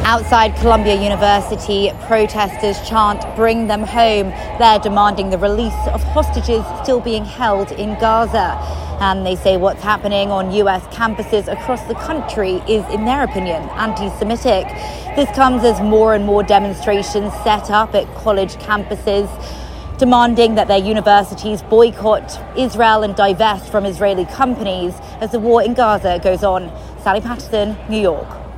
Outside Columbia University, protesters chant, "Bring them home." They're demanding the release of hostages still being held in Gaza. And they say what's happening on US campuses across the country is, in their opinion, anti-Semitic. This comes as more and more demonstrations set up at college campuses, demanding that their universities boycott Israel and divest from Israeli companies as the war in Gaza goes on. Sally Patterson, New York.